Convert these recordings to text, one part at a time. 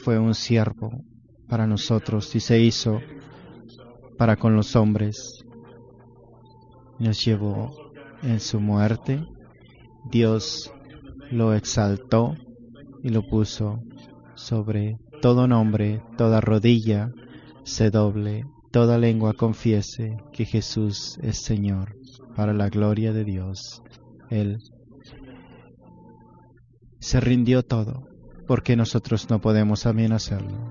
fue un siervo para nosotros y se hizo para con los hombres. Nos llevó en su muerte. Dios lo exaltó y lo puso sobre todo nombre, toda rodilla se doble, toda lengua confiese que Jesús es Señor, para la gloria de Dios. Él se rindió todo, porque nosotros no podemos también hacerlo.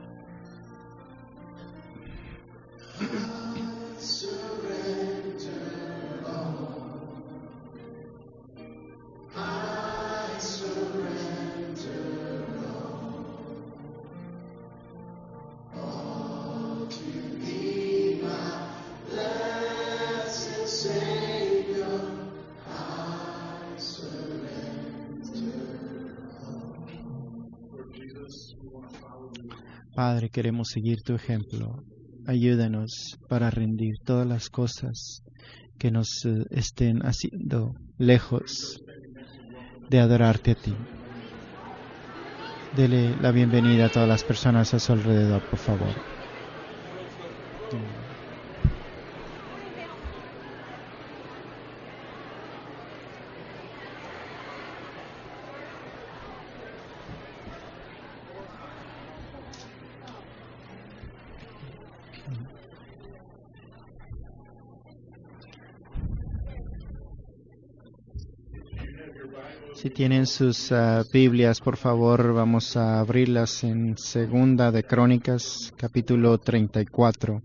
Padre, queremos seguir tu ejemplo. Ayúdanos para rendir todas las cosas que nos estén haciendo lejos de adorarte a ti. Dele la bienvenida a todas las personas a su alrededor, por favor. Si tienen sus Biblias, por favor, vamos a abrirlas en Segunda de Crónicas, capítulo 34.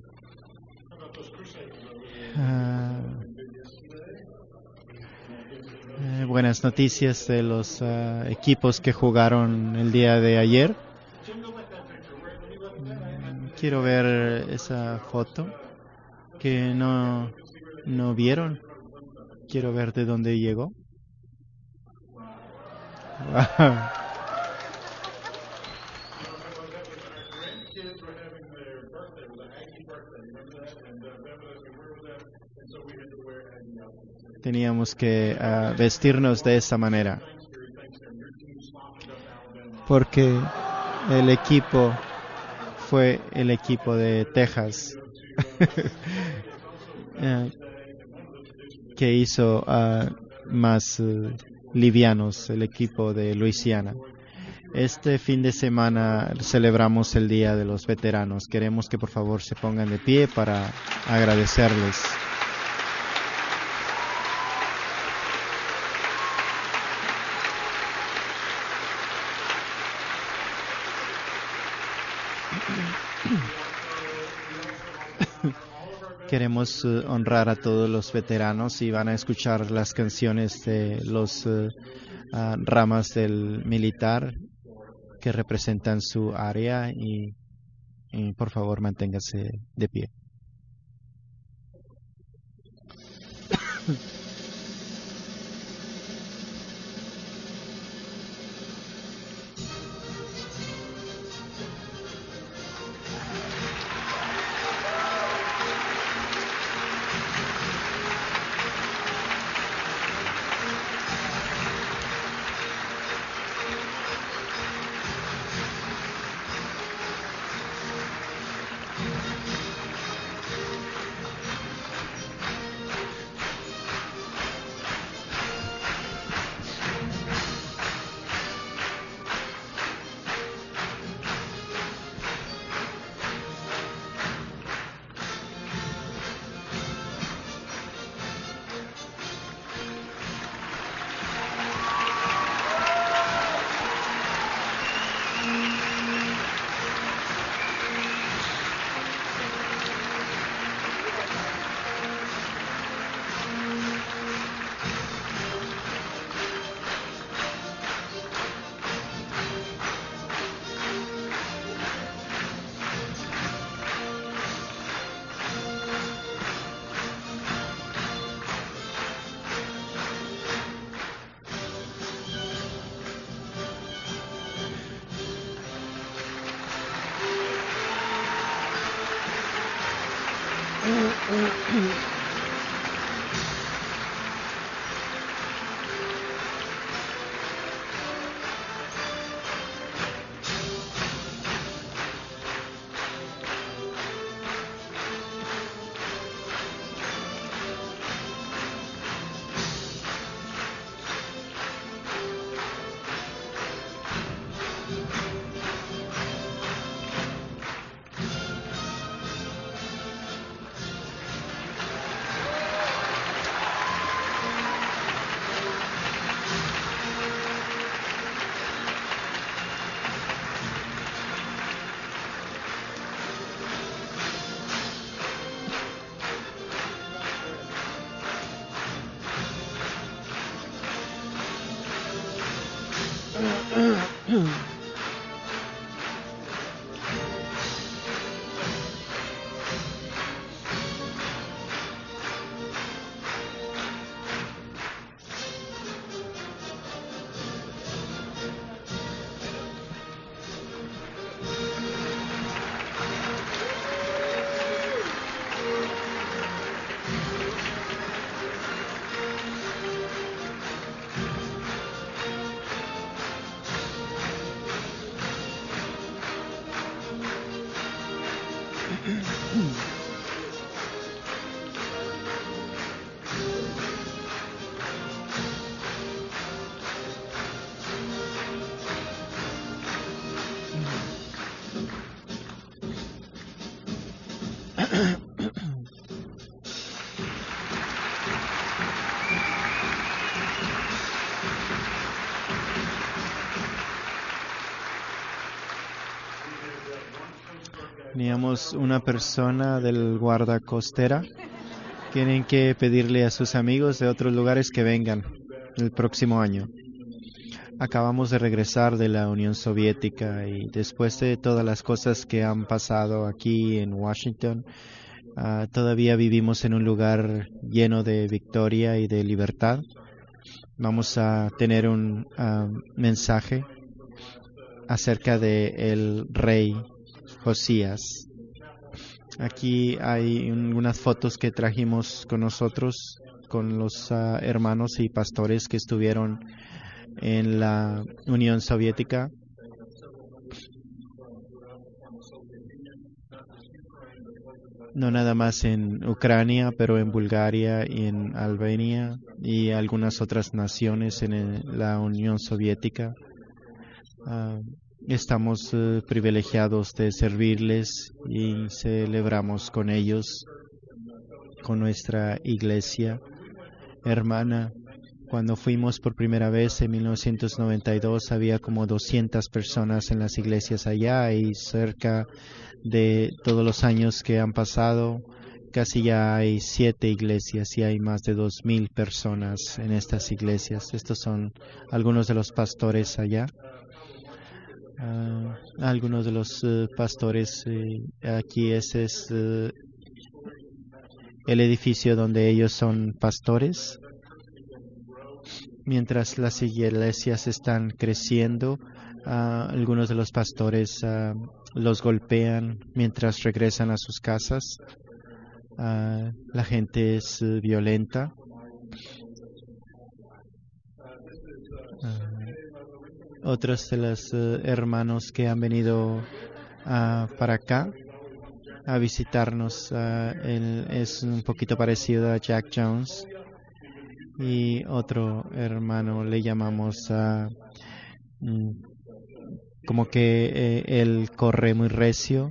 Buenas noticias de los equipos que jugaron el día de ayer. Quiero ver esa foto que no vieron. Quiero ver de dónde llegó. Teníamos que vestirnos de esa manera, porque el equipo fue el equipo de Texas que hizo más livianos el equipo de Luisiana. Este fin de semana celebramos el Día de los Veteranos. Queremos que por favor se pongan de pie para agradecerles. Queremos honrar a todos los veteranos y van a escuchar las canciones de los ramas del militar que representan su área y por favor manténgase de pie. Teníamos una persona del guarda costera. Tienen que pedirle a sus amigos de otros lugares que vengan el próximo año. Acabamos de regresar de la Unión Soviética y después de todas las cosas que han pasado aquí en Washington, todavía vivimos en un lugar lleno de victoria y de libertad. Vamos a tener un mensaje acerca de el rey Josías. Aquí hay unas fotos que trajimos con nosotros, con los hermanos y pastores que estuvieron en la Unión Soviética. No nada más en Ucrania, pero en Bulgaria y en Albania y algunas otras naciones en la Unión Soviética. Estamos privilegiados de servirles y celebramos con ellos, con nuestra iglesia hermana. Cuando fuimos por primera vez en 1992 había como 200 personas en las iglesias allá y cerca de todos los años que han pasado casi ya hay 7 iglesias y hay más de 2,000 personas en estas iglesias. Estos son algunos de los pastores allá. Algunos de los pastores aquí, ese es el edificio donde ellos son pastores. Mientras las iglesias están creciendo, algunos de los pastores los golpean mientras regresan a sus casas. La gente es violenta. Otros de los hermanos que han venido para acá a visitarnos, él es un poquito parecido a Jack Jones. Y otro hermano le llamamos como que él corre muy recio.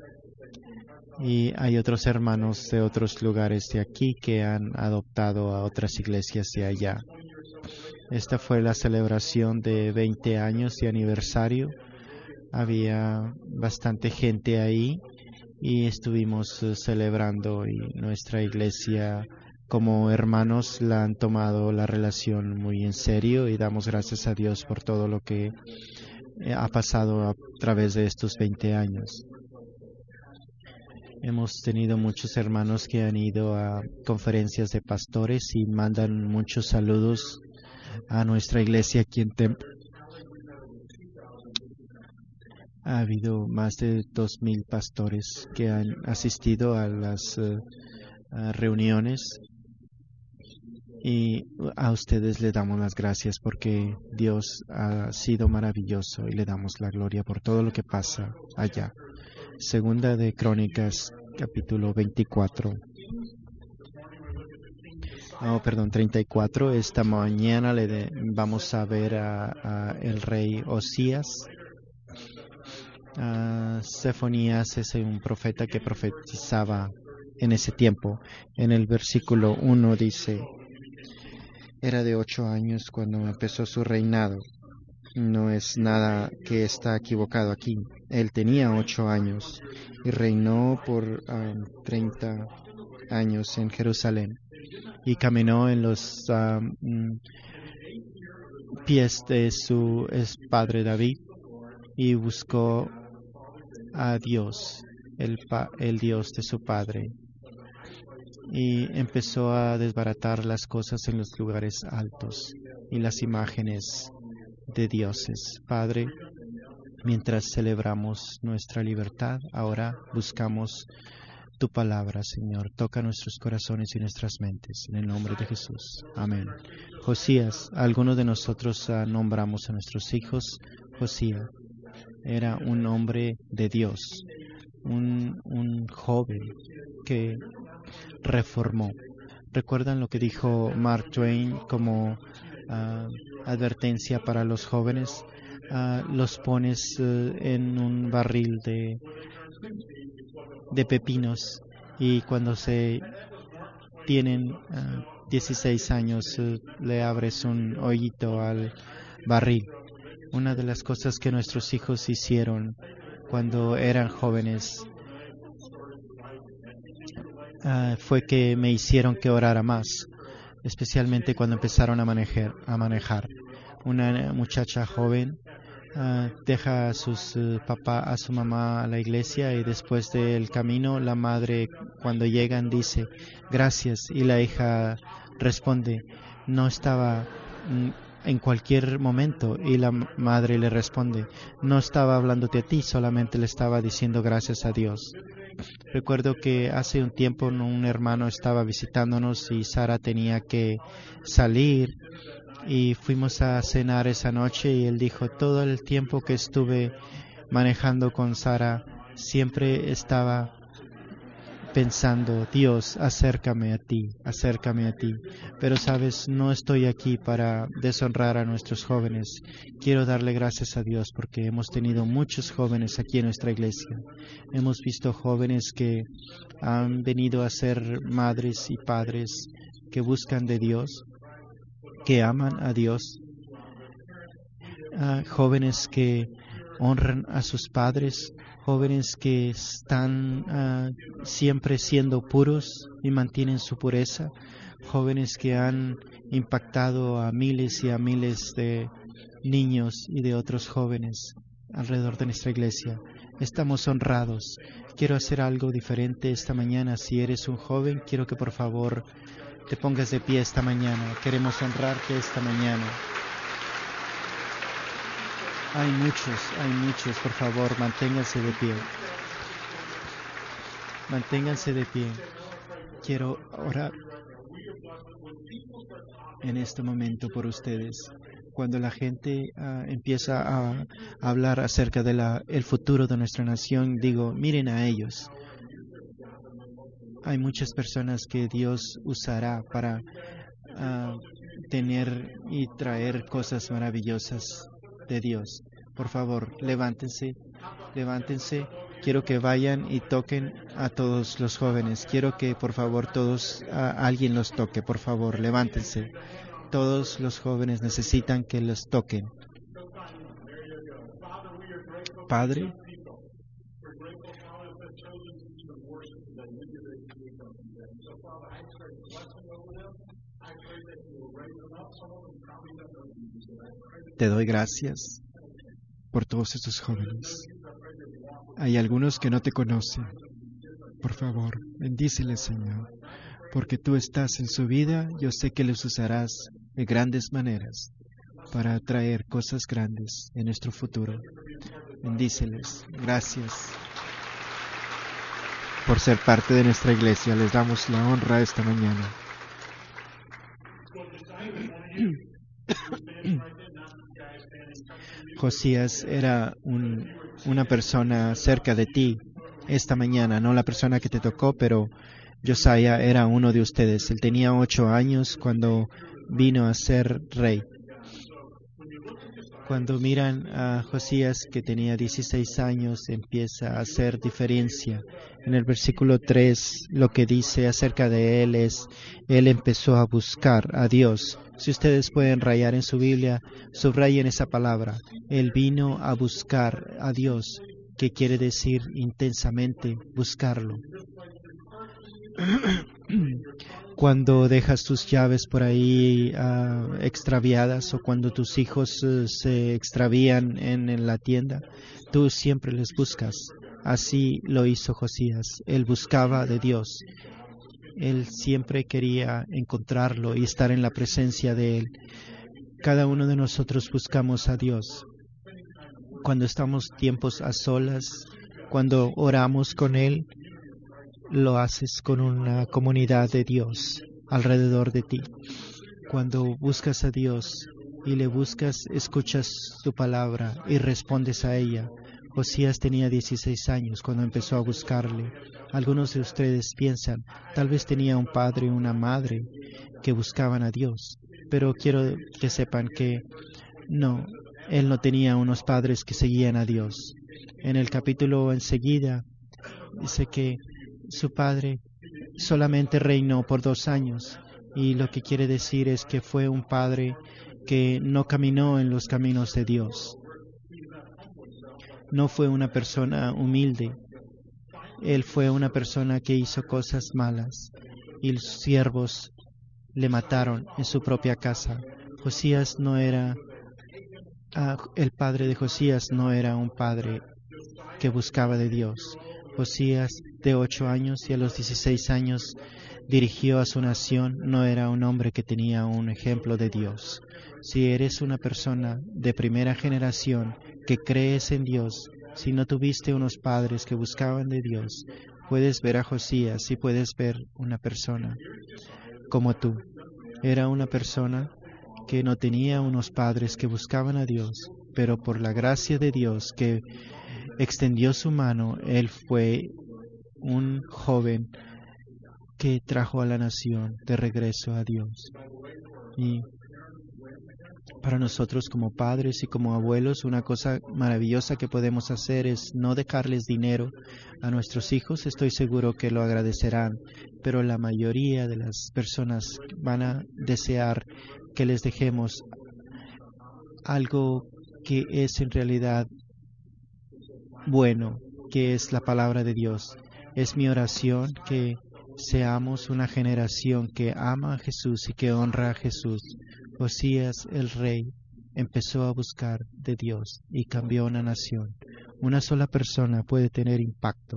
Y hay otros hermanos de otros lugares de aquí que han adoptado a otras iglesias de allá. Esta fue la celebración de 20 años de aniversario. Había bastante gente ahí y estuvimos celebrando, y nuestra iglesia como hermanos la han tomado la relación muy en serio y damos gracias a Dios por todo lo que ha pasado a través de estos 20 años. Hemos tenido muchos hermanos que han ido a conferencias de pastores y mandan muchos saludos a nuestra iglesia aquí en Temple. Ha habido más de 2,000 pastores que han asistido a las reuniones. Y a ustedes le damos las gracias porque Dios ha sido maravilloso y le damos la gloria por todo lo que pasa allá. Segunda de Crónicas, capítulo 24. 34. Esta mañana vamos a ver a el rey Josías. Sefonías es un profeta que profetizaba en ese tiempo. En el versículo 1 dice: era de 8 años cuando empezó su reinado. No es nada que está equivocado aquí. Él tenía 8 años y reinó por 30 años en Jerusalén. Y caminó en los pies de su padre David y buscó a Dios, el Dios de su padre. Y empezó a desbaratar las cosas en los lugares altos y las imágenes de dioses. Padre, mientras celebramos nuestra libertad, ahora buscamos tu palabra, Señor. Toca nuestros corazones y nuestras mentes. En el nombre de Jesús. Amén. Josías, algunos de nosotros nombramos a nuestros hijos Josías. Era un hombre de Dios, un joven que reformó. ¿Recuerdan lo que dijo Mark Twain como advertencia para los jóvenes? Los pones en un barril de pepinos y cuando se tienen 16 años le abres un hoyito al barril. Una de las cosas que nuestros hijos hicieron cuando eran jóvenes fue que me hicieron que orara más, especialmente cuando empezaron a manejar. Una muchacha joven deja a a su mamá a la iglesia y después del camino la madre cuando llegan dice gracias y la hija responde no estaba en cualquier momento y la madre le responde no estaba hablándote a ti, solamente le estaba diciendo gracias a Dios. Recuerdo que hace un tiempo un hermano estaba visitándonos y Sara tenía que salir y fuimos a cenar esa noche y él dijo, todo el tiempo que estuve manejando con Sara, siempre estaba pensando, Dios, acércame a ti. Pero sabes, no estoy aquí para deshonrar a nuestros jóvenes. Quiero darle gracias a Dios porque hemos tenido muchos jóvenes aquí en nuestra iglesia. Hemos visto jóvenes que han venido a ser madres y padres que buscan de Dios, que aman a Dios, jóvenes que honran a sus padres, jóvenes que están siempre siendo puros y mantienen su pureza, jóvenes que han impactado a miles y a miles de niños y de otros jóvenes alrededor de nuestra iglesia. Estamos honrados. Quiero hacer algo diferente esta mañana. Si eres un joven, quiero que por favor te pongas de pie esta mañana. Queremos honrarte esta mañana. Hay muchos, por favor, manténganse de pie. Manténganse de pie. Quiero orar en este momento por ustedes. Cuando la gente empieza a hablar acerca de el futuro de nuestra nación, digo, miren a ellos. Hay muchas personas que Dios usará para tener y traer cosas maravillosas de Dios. Por favor, levántense. Quiero que vayan y toquen a todos los jóvenes. Quiero que por favor alguien los toque. Por favor, levántense. Todos los jóvenes necesitan que los toquen. Padre, te doy gracias por todos estos jóvenes. Hay algunos que no te conocen. Por favor, bendíceles, Señor, porque tú estás en su vida. Yo sé que los usarás de grandes maneras para traer cosas grandes en nuestro futuro. Bendíceles. Gracias por ser parte de nuestra iglesia. Les damos la honra esta mañana. Josías era una persona cerca de ti esta mañana, no la persona que te tocó, pero Josiah era uno de ustedes. Él tenía 8 años cuando vino a ser rey. Cuando miran a Josías, que tenía 16 años, empieza a hacer diferencia. En el versículo 3, lo que dice acerca de él es, él empezó a buscar a Dios. Si ustedes pueden rayar en su Biblia, subrayen esa palabra. Él vino a buscar a Dios, que quiere decir intensamente buscarlo. Cuando dejas tus llaves por ahí extraviadas o cuando tus hijos se extravían en la tienda, tú siempre les buscas. Así lo hizo Josías. Él buscaba de Dios. Él siempre quería encontrarlo y estar en la presencia de Él. Cada uno de nosotros buscamos a Dios. Cuando estamos tiempos a solas, cuando oramos con Él, lo haces con una comunidad de Dios alrededor de ti. Cuando buscas a Dios y le buscas, escuchas su palabra y respondes a ella. Josías tenía 16 años cuando empezó a buscarle. Algunos de ustedes piensan, tal vez tenía un padre o una madre que buscaban a Dios, pero quiero que sepan que no, él no tenía unos padres que seguían a Dios. En el capítulo enseguida dice que su padre solamente reinó por 2 años, y lo que quiere decir es que fue un padre que no caminó en los caminos de Dios. No fue una persona humilde. Él fue una persona que hizo cosas malas, y los siervos le mataron en su propia casa. Josías no era, el padre de Josías no era un padre que buscaba de Dios. Josías, de 8 años y a los 16 años, dirigió a su nación. No era un hombre que tenía un ejemplo de Dios. Si eres una persona de primera generación que crees en Dios, si no tuviste unos padres que buscaban de Dios, puedes ver a Josías y puedes ver una persona como tú. Era una persona que no tenía unos padres que buscaban a Dios, pero por la gracia de Dios que extendió su mano, él fue un joven que trajo a la nación de regreso a Dios. Y para nosotros como padres y como abuelos, una cosa maravillosa que podemos hacer es no dejarles dinero a nuestros hijos. Estoy seguro que lo agradecerán, pero la mayoría de las personas van a desear que les dejemos algo que es en realidad bueno, que es la palabra de Dios. Es mi oración que seamos una generación que ama a Jesús y que honra a Jesús. Josías, el rey, empezó a buscar de Dios y cambió una nación. Una sola persona puede tener impacto.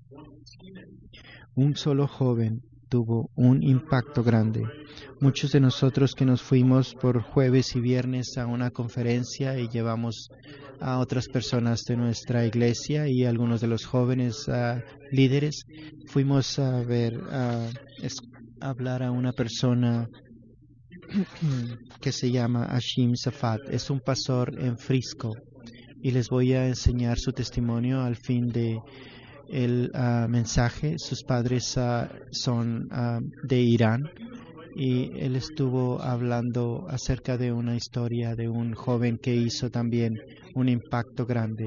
Un solo joven tuvo un impacto grande. Muchos de nosotros que nos fuimos por jueves y viernes a una conferencia y llevamos a otras personas de nuestra iglesia y algunos de los jóvenes líderes, fuimos a ver, hablar a una persona que se llama Hashim Safat. Es un pastor en Frisco y les voy a enseñar su testimonio al fin de el mensaje. Sus padres son de Irán y él estuvo hablando acerca de una historia de un joven que hizo también un impacto grande.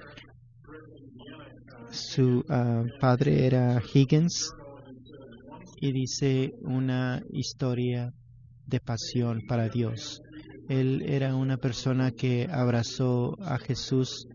Su padre era Higgins y dice una historia de pasión para Dios. Él era una persona que abrazó a Jesús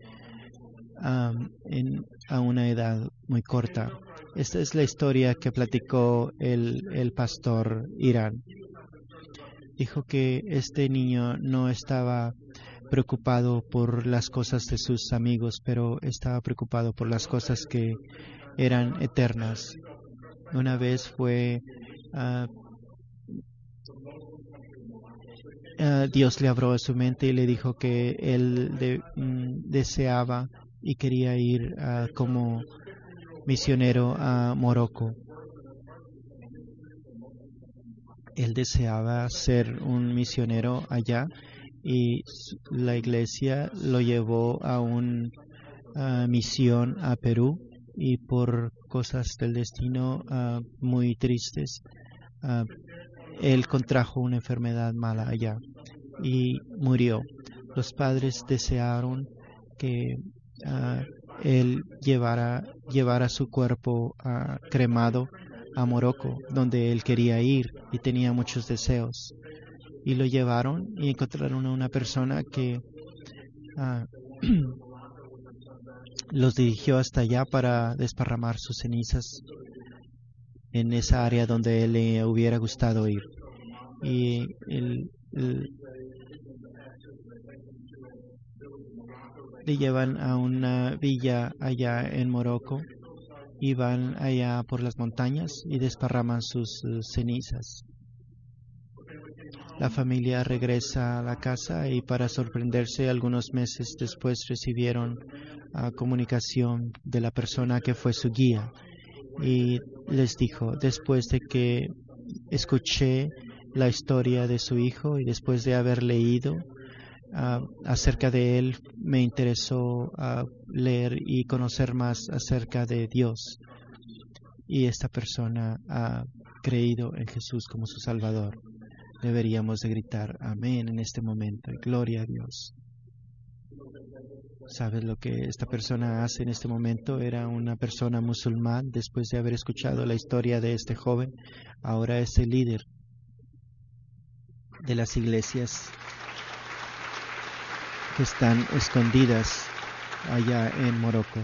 a una edad muy corta. Esta es la historia que platicó el pastor Irán. Dijo que este niño no estaba preocupado por las cosas de sus amigos, pero estaba preocupado por las cosas que eran eternas. Una vez fue Dios le abrió a su mente y le dijo que él deseaba y quería ir como misionero a Morocco. Él deseaba ser un misionero allá y la iglesia lo llevó a una misión a Perú, y por cosas del destino muy tristes, él contrajo una enfermedad mala allá y murió. Los padres desearon que él llevara su cuerpo cremado a Morocco, donde él quería ir y tenía muchos deseos. Y lo llevaron y encontraron a una persona que los dirigió hasta allá para desparramar sus cenizas en esa área donde él le hubiera gustado ir. Y le llevan a una villa allá en Morocco y van allá por las montañas y desparraman sus cenizas. La familia regresa a la casa y, para sorprenderse, algunos meses después recibieron comunicación de la persona que fue su guía y les dijo: después de que escuché la historia de su hijo y después de haber leído acerca de él, me interesó leer y conocer más acerca de Dios. Y esta persona ha creído en Jesús como su Salvador. Deberíamos de gritar amén en este momento. Gloria a Dios. ¿Sabes lo que esta persona hace en este momento? Era una persona musulmán. Después de haber escuchado la historia de este joven, ahora es el líder de las iglesias que están escondidas allá en Morocco.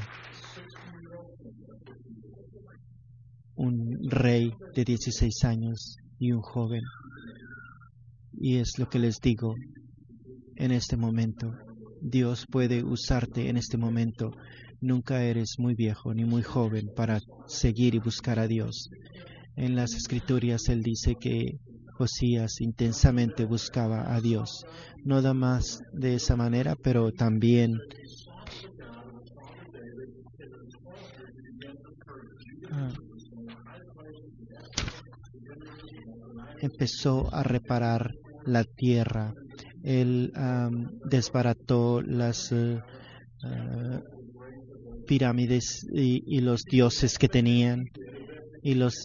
Un rey de 16 años y un joven. Y es lo que les digo en este momento. Dios puede usarte en este momento. Nunca eres muy viejo ni muy joven para seguir y buscar a Dios. En las Escrituras Él dice que Josías intensamente buscaba a Dios. No da más de esa manera, pero también empezó a reparar la tierra. Él desbarató las pirámides y los dioses que tenían y los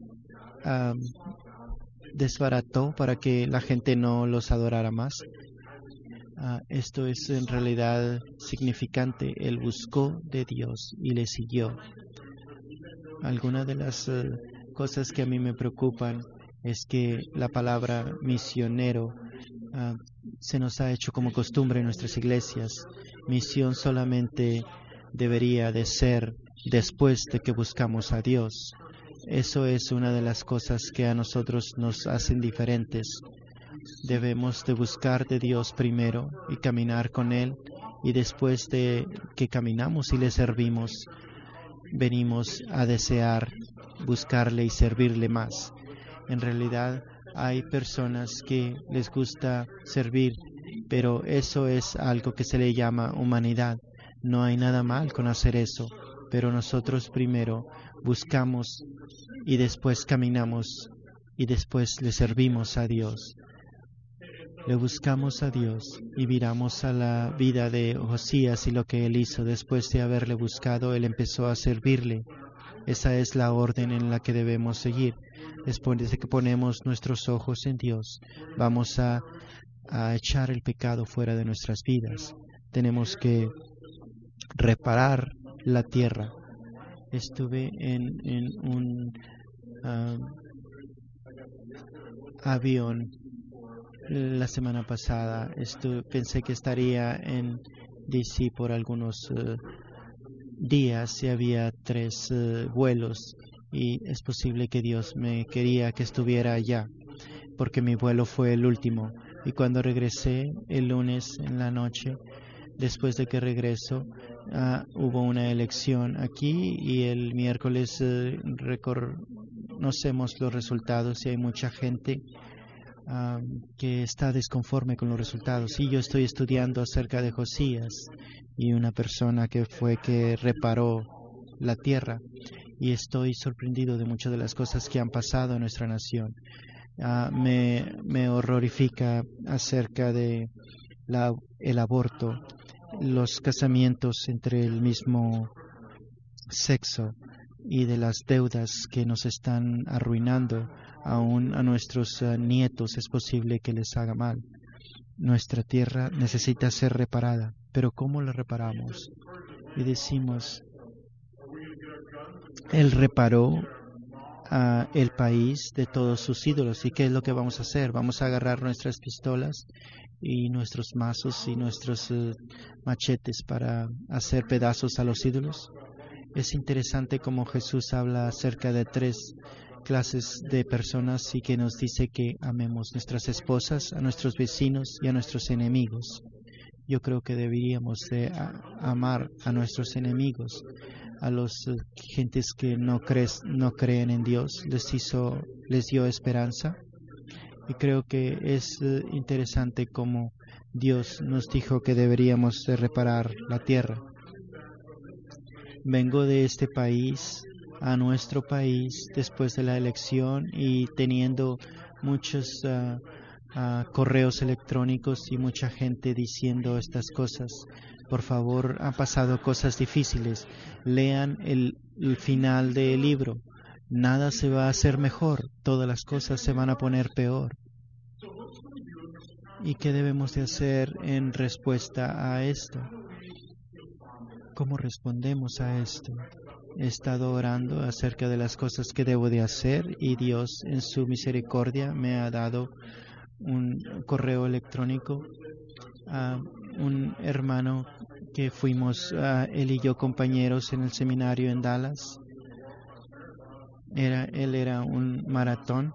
desbarató para que la gente no los adorara más. Esto es en realidad significante. Él buscó de Dios y le siguió. Algunas de las cosas que a mí me preocupan es que la palabra misionero se nos ha hecho como costumbre en nuestras iglesias. Misión solamente debería de ser después de que buscamos a Dios. Eso es una de las cosas que a nosotros nos hacen diferentes. Debemos de buscar de Dios primero y caminar con Él, y después de que caminamos y le servimos, venimos a desear buscarle y servirle más. En realidad hay personas que les gusta servir, pero eso es algo que se le llama humanidad. No hay nada mal con hacer eso, pero nosotros primero buscamos y después caminamos y después le servimos a Dios. Le buscamos a Dios y miramos a la vida de Josías y lo que él hizo. Después de haberle buscado, él empezó a servirle. Esa es la orden en la que debemos seguir. Después de que ponemos nuestros ojos en Dios, vamos a echar el pecado fuera de nuestras vidas. Tenemos que reparar la tierra. Estuve en un avión la semana pasada. Pensé que estaría en DC por algunos días y había 3 vuelos, y es posible que Dios me quería que estuviera allá porque mi vuelo fue el último. Y cuando regresé el lunes en la noche, después de que regreso, hubo una elección aquí y el miércoles reconocemos los resultados y hay mucha gente que está desconforme con los resultados. Y yo estoy estudiando acerca de Josías y una persona que reparó la tierra, y estoy sorprendido de muchas de las cosas que han pasado en nuestra nación. Me horrorifica acerca de el aborto, los casamientos entre el mismo sexo y de las deudas que nos están arruinando. Aún a nuestros nietos es posible que les haga mal. Nuestra tierra necesita ser reparada, pero ¿cómo la reparamos? Y decimos, Él reparó el país de todos sus ídolos. ¿Y qué es lo que vamos a hacer? Vamos a agarrar nuestras pistolas y nuestros mazos y nuestros machetes para hacer pedazos a los ídolos. Es interesante cómo Jesús habla acerca de 3 clases de personas y que nos dice que amemos nuestras esposas, a nuestros vecinos y a nuestros enemigos. Yo creo que deberíamos de amar a nuestros enemigos, a los gentes que no creen en Dios, les dio esperanza. Y creo que es interesante cómo Dios nos dijo que deberíamos de reparar la tierra. Vengo de este país a nuestro país después de la elección y teniendo muchos correos electrónicos y mucha gente diciendo estas cosas. Por favor, han pasado cosas difíciles. Lean el final del libro. Nada se va a hacer mejor. Todas las cosas se van a poner peor. ¿Y qué debemos de hacer en respuesta a esto? ¿Cómo respondemos a esto? He estado orando acerca de las cosas que debo de hacer y Dios en su misericordia me ha dado un correo electrónico a un hermano que fuimos él y yo compañeros en el seminario en Dallas. Él era un maratón.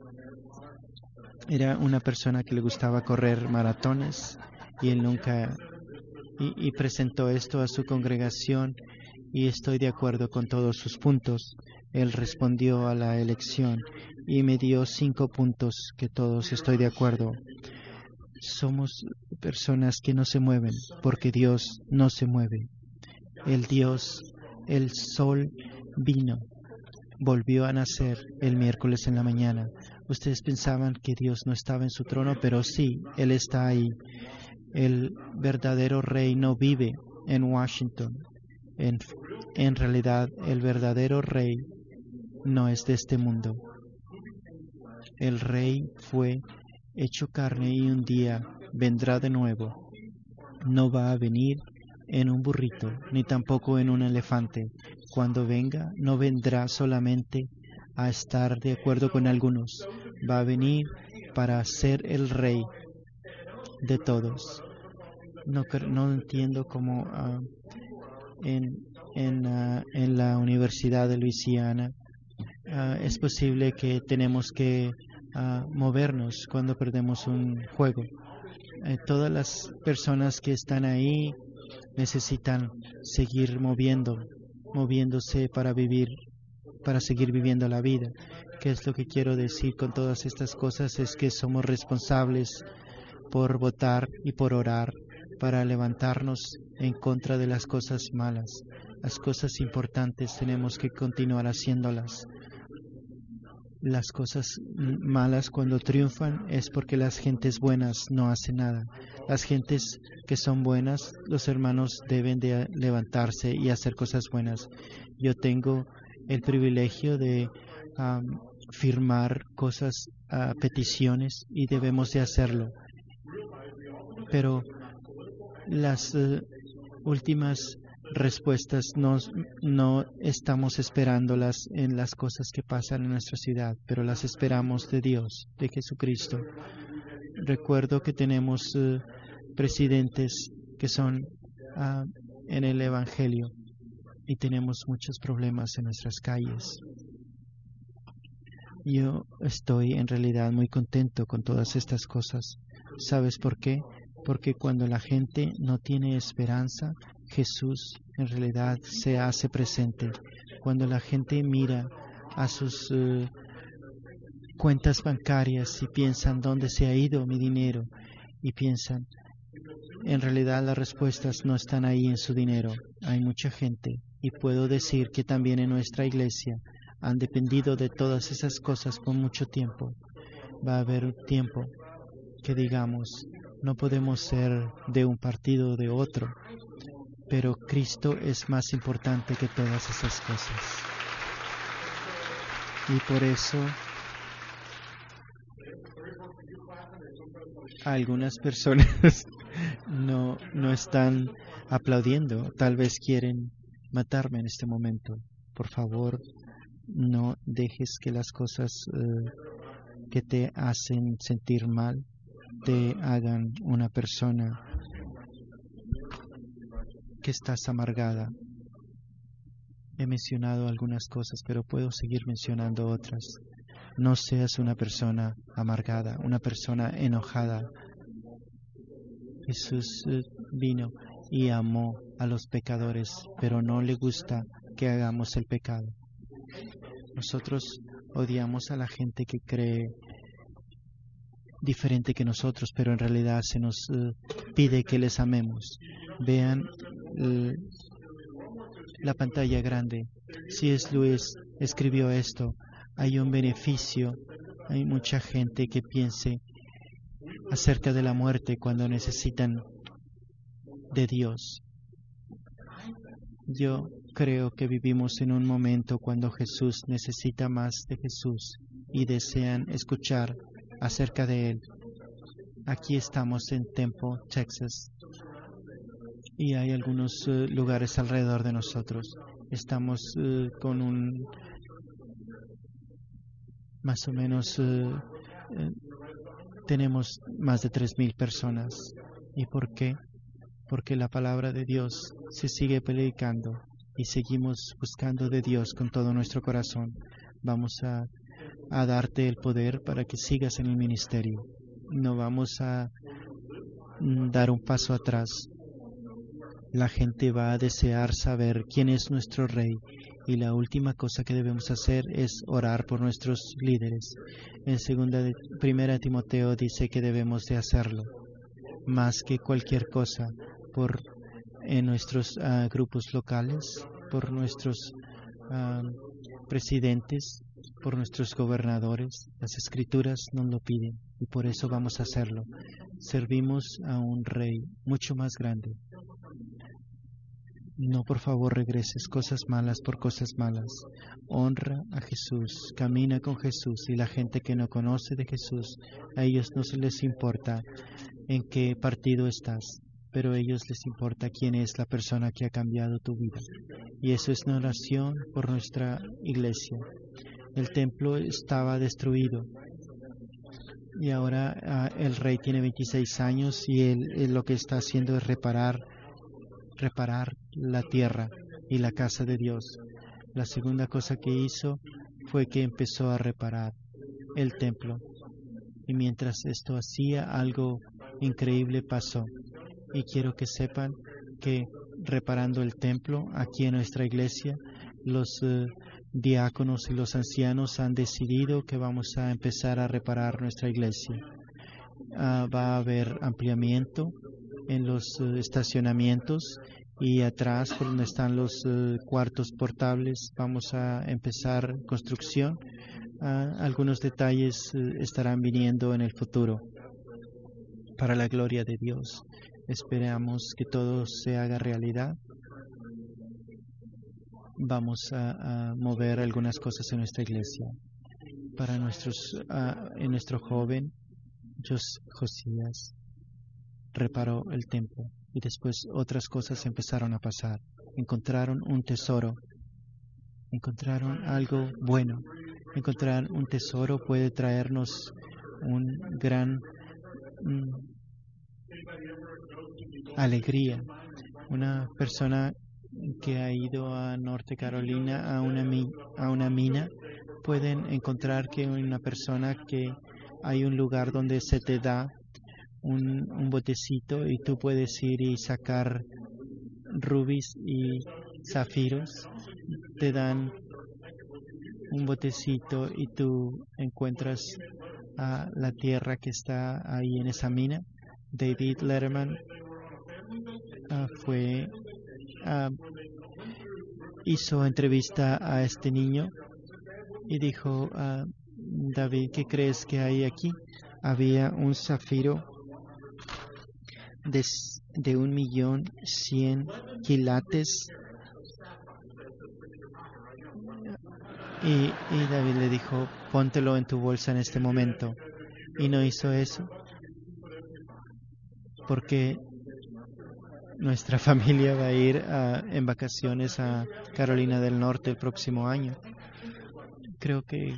Era una persona que le gustaba correr maratones y él nunca y presentó esto a su congregación y estoy de acuerdo con todos sus puntos. Él respondió a la elección y me dio 5 puntos que todos estoy de acuerdo. Somos personas que no se mueven porque Dios no se mueve. El sol vino, volvió a nacer el miércoles en la mañana. Ustedes pensaban que Dios no estaba en su trono, pero sí, Él está ahí. El verdadero rey no vive en Washington. En realidad, el verdadero rey no es de este mundo. El rey fue hecho carne y un día vendrá de nuevo. No va a venir en un burrito, ni tampoco en un elefante. Cuando venga, no vendrá solamente a estar de acuerdo con algunos. Va a venir para ser el rey de todos. No entiendo cómo en la Universidad de Luisiana es posible que tenemos que movernos cuando perdemos un juego. Todas las personas que están ahí necesitan seguir moviéndose para seguir viviendo la vida. ¿Qué es lo que quiero decir con todas estas cosas? Es que somos responsables por votar y por orar para levantarnos en contra de las cosas malas. Las cosas importantes tenemos que continuar haciéndolas. Las cosas malas cuando triunfan es porque las gentes buenas no hacen nada. Las gentes que son buenas, los hermanos deben de levantarse y hacer cosas buenas. Yo tengo el privilegio de firmar cosas, peticiones, y debemos de hacerlo. Pero las últimas respuestas no estamos esperándolas en las cosas que pasan en nuestra ciudad, pero las esperamos de Dios, de Jesucristo. Recuerdo que tenemos presidentes que son en el Evangelio y tenemos muchos problemas en nuestras calles. Yo estoy en realidad muy contento con todas estas cosas. ¿Sabes por qué? Porque cuando la gente no tiene esperanza, Jesús en realidad se hace presente. Cuando la gente mira a sus cuentas bancarias y piensan dónde se ha ido mi dinero, y piensan, en realidad las respuestas no están ahí en su dinero. Hay mucha gente, y puedo decir que también en nuestra iglesia han dependido de todas esas cosas por mucho tiempo. Va a haber un tiempo que digamos, no podemos ser de un partido o de otro, pero Cristo es más importante que todas esas cosas. Y por eso algunas personas no están aplaudiendo. Tal vez quieren matarme en este momento. Por favor, no dejes que las cosas que te hacen sentir mal te hagan una persona que estás amargada. He mencionado algunas cosas, pero puedo seguir mencionando otras. No seas una persona amargada, una persona enojada. Jesús vino y amó a los pecadores, pero no le gusta que hagamos el pecado. Nosotros odiamos a la gente que cree diferente que nosotros, pero en realidad se nos pide que les amemos. Vean la pantalla grande. C.S. Lewis escribió esto. Hay un beneficio. Hay mucha gente que piense acerca de la muerte cuando necesitan de Dios. Yo creo que vivimos en un momento cuando Jesús necesita más de Jesús y desean escuchar acerca de Él. Aquí estamos en Temple, Texas, y hay algunos lugares alrededor de nosotros. Estamos con más o menos, tenemos más de 3,000 personas. ¿Y por qué? Porque la palabra de Dios se sigue predicando y seguimos buscando de Dios con todo nuestro corazón. Vamos a darte el poder para que sigas en el ministerio. No vamos a dar un paso atrás. La gente va a desear saber quién es nuestro Rey. Y la última cosa que debemos hacer es orar por nuestros líderes. En 1 Timoteo dice que debemos de hacerlo. Más que cualquier cosa, en nuestros grupos locales, por nuestros presidentes, por nuestros gobernadores. Las Escrituras nos lo piden y por eso vamos a hacerlo. Servimos a un Rey mucho más grande. No, por favor, regreses cosas malas por cosas malas. Honra a Jesús, camina con Jesús, y la gente que no conoce de Jesús, a ellos no se les importa en qué partido estás, pero a ellos les importa quién es la persona que ha cambiado tu vida. Y eso es una oración por nuestra iglesia. El templo estaba destruido y ahora el rey tiene 26 años y él lo que está haciendo es reparar la tierra y la casa de Dios. La segunda cosa que hizo fue que empezó a reparar el templo. Y mientras esto hacía, algo increíble pasó. Y quiero que sepan que reparando el templo aquí en nuestra iglesia, los diáconos y los ancianos han decidido que vamos a empezar a reparar nuestra iglesia. Va a haber ampliamiento en los estacionamientos y atrás, por donde están los cuartos portables, vamos a empezar construcción. Algunos detalles estarán viniendo en el futuro. Para la gloria de Dios, esperamos que todo se haga realidad. Vamos a mover algunas cosas en nuestra iglesia. Para en nuestro joven, Josías reparó el templo y después otras cosas empezaron a pasar. Encontraron un tesoro, encontraron algo bueno. Encontrar un tesoro puede traernos un gran alegría. Una persona que ha ido a Norte Carolina a una mina, pueden encontrar que una persona que hay un lugar donde se te da un botecito y tú puedes ir y sacar rubíes y zafiros. Te dan un botecito y tú encuentras la tierra que está ahí en esa mina. David Letterman hizo entrevista a este niño y dijo: David, ¿qué crees que hay aquí? Había un zafiro de 1,100,000 quilates. Y David le dijo: póntelo en tu bolsa en este momento. Y no hizo eso porque nuestra familia va a ir en vacaciones a Carolina del Norte el próximo año. Creo que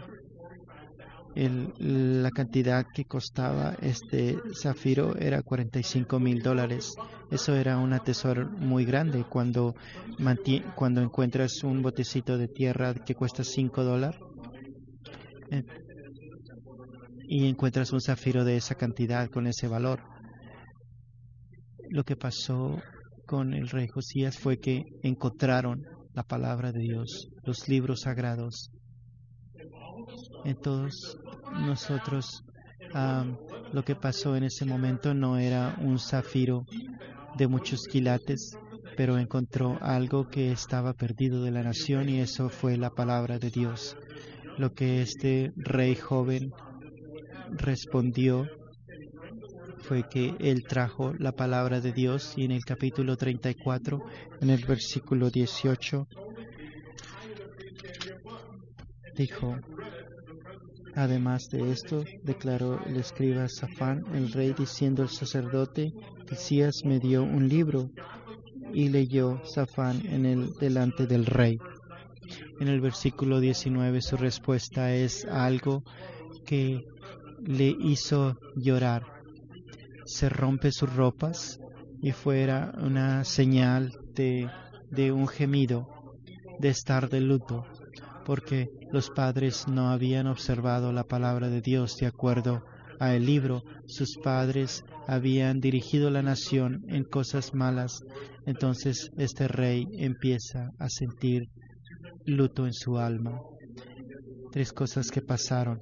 la cantidad que costaba este zafiro era $45,000. Eso era un tesoro muy grande. Cuando encuentras un botecito de tierra que cuesta $5 y encuentras un zafiro de esa cantidad con ese valor. Lo que pasó con el rey Josías fue que encontraron la palabra de Dios, los libros sagrados. En todos nosotros, lo que pasó en ese momento no era un zafiro de muchos quilates, pero encontró algo que estaba perdido de la nación, y eso fue la palabra de Dios. Lo que este rey joven respondió fue que él trajo la palabra de Dios, y en el capítulo 34, en el versículo 18, dijo: además de esto, declaró el escriba Safán, el rey, diciendo: el sacerdote Hilcías me dio un libro. Y leyó Safán delante del rey. En el versículo 19 su respuesta es algo que le hizo llorar. Se rompe sus ropas y fuera una señal de un gemido, de estar de luto, porque los padres no habían observado la palabra de Dios de acuerdo a el libro. Sus padres habían dirigido la nación en cosas malas. Entonces este rey empieza a sentir luto en su alma. 3 cosas que pasaron.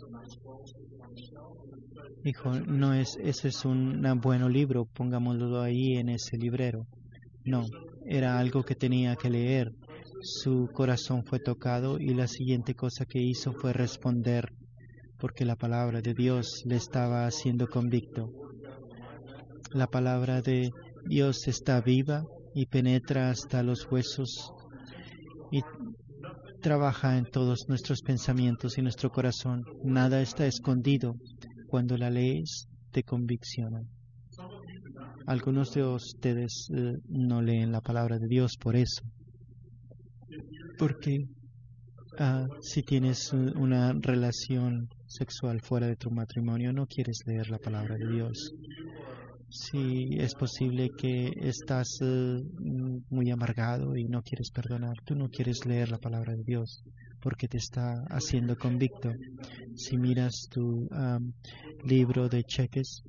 Dijo: ese es un buen libro, pongámoslo ahí en ese librero. No, era algo que tenía que leer. Su corazón fue tocado y la siguiente cosa que hizo fue responder, porque la palabra de Dios le estaba haciendo convicto. La palabra de Dios está viva y penetra hasta los huesos y trabaja en todos nuestros pensamientos y nuestro corazón. Nada está escondido. Cuando la lees, te convicciona. Algunos de ustedes no leen la palabra de Dios por eso. Porque si tienes una relación sexual fuera de tu matrimonio, no quieres leer la palabra de Dios. Si es posible que estás muy amargado y no quieres perdonar, tú no quieres leer la palabra de Dios porque te está haciendo convicto. Si miras tu libro de cheques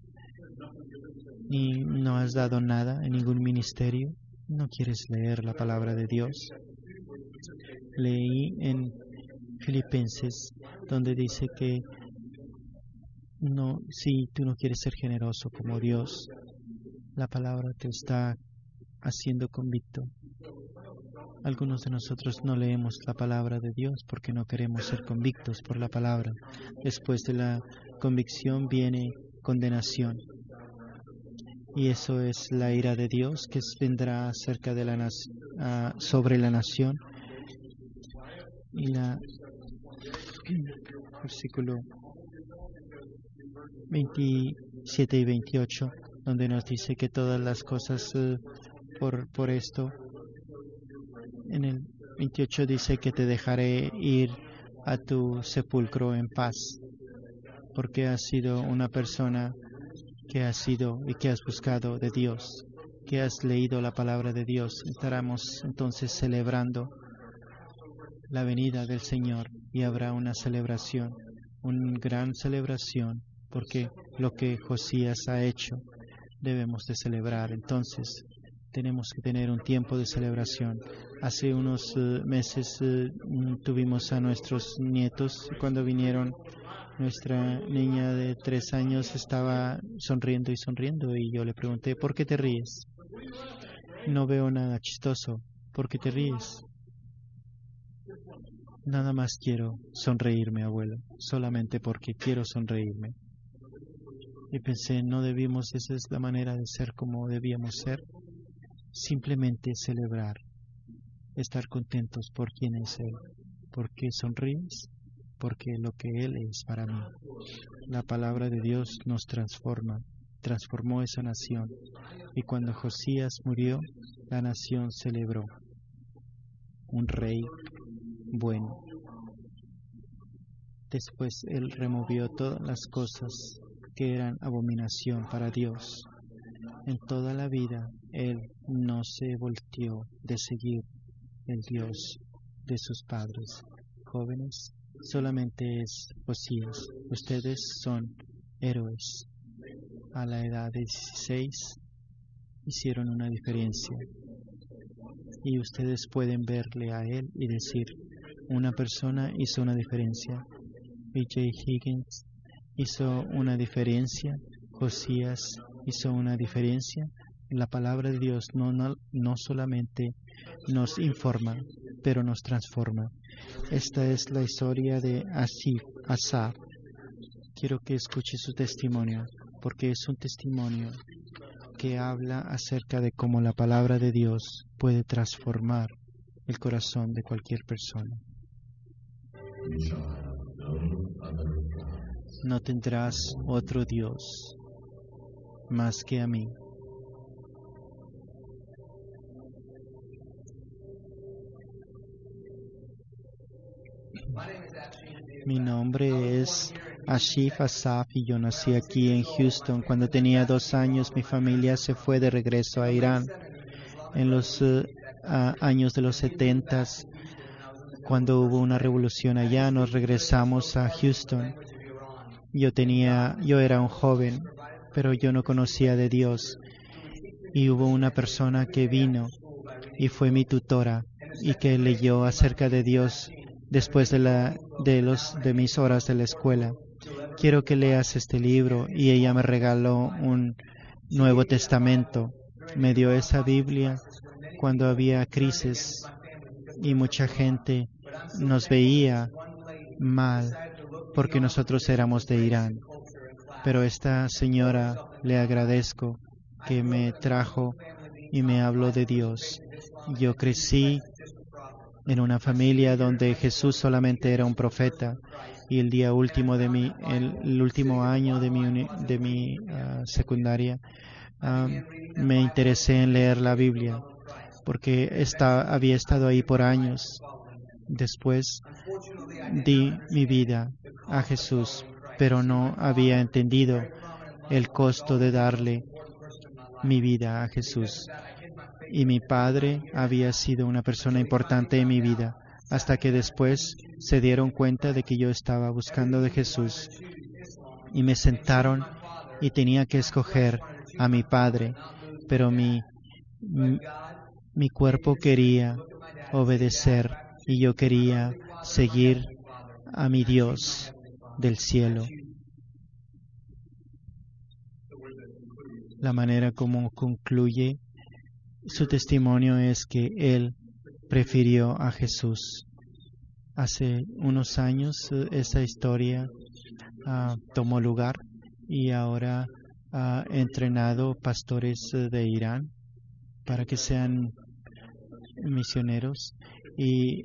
y no has dado nada en ningún ministerio, no quieres leer la palabra de Dios. Leí en Filipenses donde dice que si tú no quieres ser generoso como Dios, la palabra te está haciendo convicto. Algunos de nosotros no leemos la palabra de Dios porque no queremos ser convictos por la palabra. Después de la convicción viene condenación. Y eso es la ira de Dios que vendrá acerca de sobre la nación. Y versículo 27 y 28, donde nos dice que todas las cosas por esto. En el 28 dice que te dejaré ir a tu sepulcro en paz, porque has sido una persona que has sido y que has buscado de Dios, que has leído la palabra de Dios. Estaremos entonces celebrando la venida del Señor y habrá una celebración, una gran celebración, porque lo que Josías ha hecho debemos de celebrar. Entonces tenemos que tener un tiempo de celebración. Hace unos meses tuvimos a nuestros nietos. Cuando vinieron, nuestra niña de 3 años estaba sonriendo y sonriendo, y yo le pregunté: ¿por qué te ríes? No veo nada chistoso. ¿Por qué te ríes? Nada más quiero sonreírme, abuelo, solamente porque quiero sonreírme. Y pensé, no debimos, esa es la manera de ser como debíamos ser. Simplemente celebrar, estar contentos por quién es Él. ¿Por qué sonríes? Porque lo que Él es para mí. La palabra de Dios nos transformó esa nación. Y cuando Josías murió, la nación celebró un rey bueno. Después Él removió todas las cosas que eran abominación para Dios. En toda la vida, Él no se volteó de seguir el Dios de sus padres. Jóvenes, solamente es Josías. Ustedes son héroes. A la edad de 16 hicieron una diferencia. Y ustedes pueden verle a Él y decir: una persona hizo una diferencia. B.J. Higgins hizo una diferencia. Josías hizo una diferencia. La palabra de Dios no solamente nos informa, pero nos transforma. Esta es la historia de Asaf. Quiero que escuche su testimonio. porque es un testimonio que habla acerca de cómo la palabra de Dios puede transformar el corazón de cualquier persona. No tendrás otro Dios más que a mí. Mi nombre es Ashif Asaf y yo nací aquí en Houston. Cuando tenía 2 años, mi familia se fue de regreso a Irán. En los años de los 70, cuando hubo una revolución allá, nos regresamos a Houston. Yo era un joven, pero yo no conocía de Dios. Y hubo una persona que vino y fue mi tutora y que leyó acerca de Dios después de mis horas de la escuela. Quiero que leas este libro, y ella me regaló un Nuevo Testamento. Me dio esa Biblia cuando había crisis y mucha gente nos veía mal porque nosotros éramos de Irán. Pero esta señora, le agradezco que me trajo y me habló de Dios. Yo crecí en una familia donde Jesús solamente era un profeta, y el último año de mi secundaria, me interesé en leer la Biblia porque había estado ahí por años. Después di mi vida a Jesús, pero no había entendido el costo de darle mi vida a Jesús. Y mi padre había sido una persona importante en mi vida, hasta que después se dieron cuenta de que yo estaba buscando de Jesús. Y me sentaron y tenía que escoger a mi padre, pero mi cuerpo quería obedecer y yo quería seguir a mi Dios del cielo. La manera como concluye su testimonio es que él prefirió a Jesús. Hace unos años esa historia tomó lugar y ahora ha entrenado pastores de Irán para que sean misioneros, y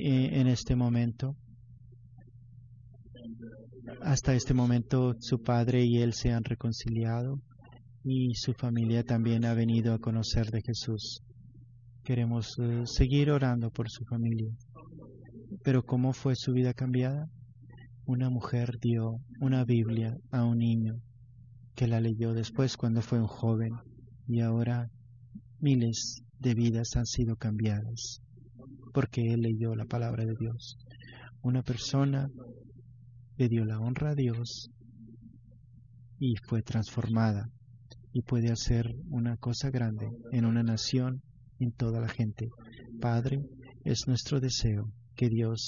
hasta este momento su padre y él se han reconciliado y su familia también ha venido a conocer de Jesús. Queremos seguir orando por su familia. Pero ¿cómo fue su vida cambiada? Una mujer dio una Biblia a un niño que la leyó después cuando fue un joven, y ahora miles de vidas han sido cambiadas porque él leyó la palabra de Dios. Una persona le dio la honra a Dios y fue transformada, y puede hacer una cosa grande en una nación, en toda la gente. Padre, es nuestro deseo que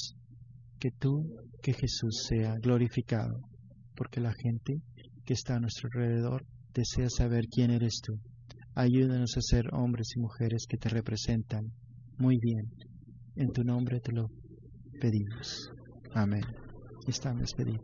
que Jesús sea glorificado, porque la gente que está a nuestro alrededor desea saber quién eres tú. Ayúdanos a ser hombres y mujeres que te representan muy bien. En tu nombre te lo pedimos. Amén. Estamos despedidos.